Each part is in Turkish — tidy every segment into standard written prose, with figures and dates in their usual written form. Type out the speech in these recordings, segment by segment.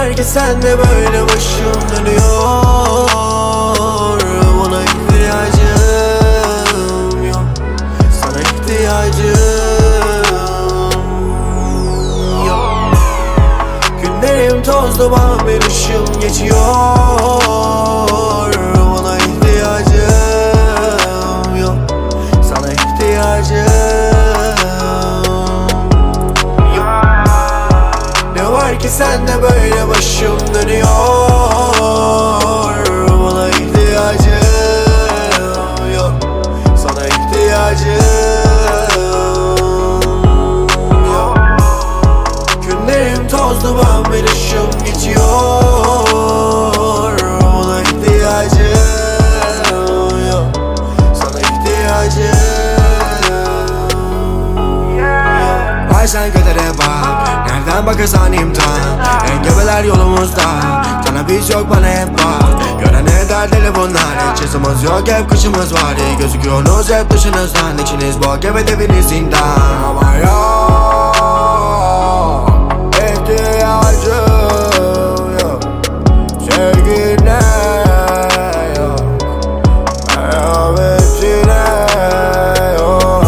var ki sende böyle başım dönüyor? Bana ihtiyacım yok, sana ihtiyacım yok. Günlerim toz duman bir ışım geçiyor. Bana ihtiyacım yok, sana ihtiyacım yok. Ne var ki sende böyle başım dönüyor? Bana ihtiyacım yok, sana ihtiyacım yok. Günlerim toz duman bir ışım geçiyor. Bana ihtiyacım yok, sana ihtiyacım yok. Ay sen kadere bak, nereden bakarsan imtihan. Engebeler yolumuzda, sana biz yok bana hep var. Görene derdeli bunlar, hiç yazımız yok hep kışımız var. Gözüküyorsunuz hep dışınızdan, içiniz bok evet eviniz zindan. Ama yok, ihtiyacım yok, sevgine yok, merhametine yok.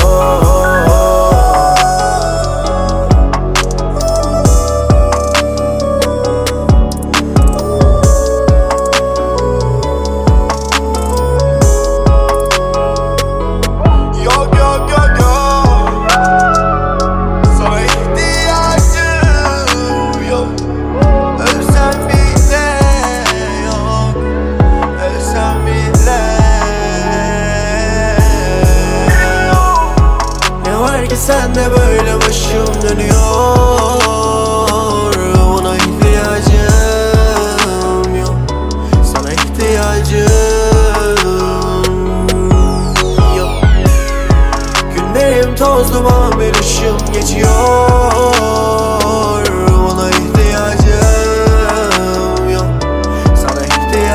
Sende böyle başım dönüyor. Bana ihtiyacım yok, sana ihtiyacım yok. Günlerim toz duman bir ışım geçiyor. Bana ihtiyacım yok, sana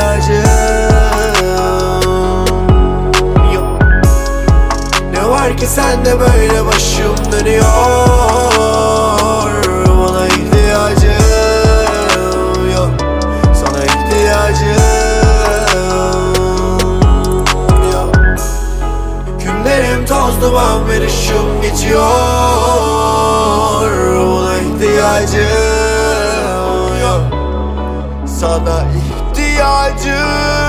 ihtiyacım yok. Ne var ki sende böyle başım dönüyor? Bana ihtiyacım yok, sana ihtiyacım yok. Günlerim toz duman bir ışım geçiyor. Bana ihtiyacım yok, sana ihtiyacım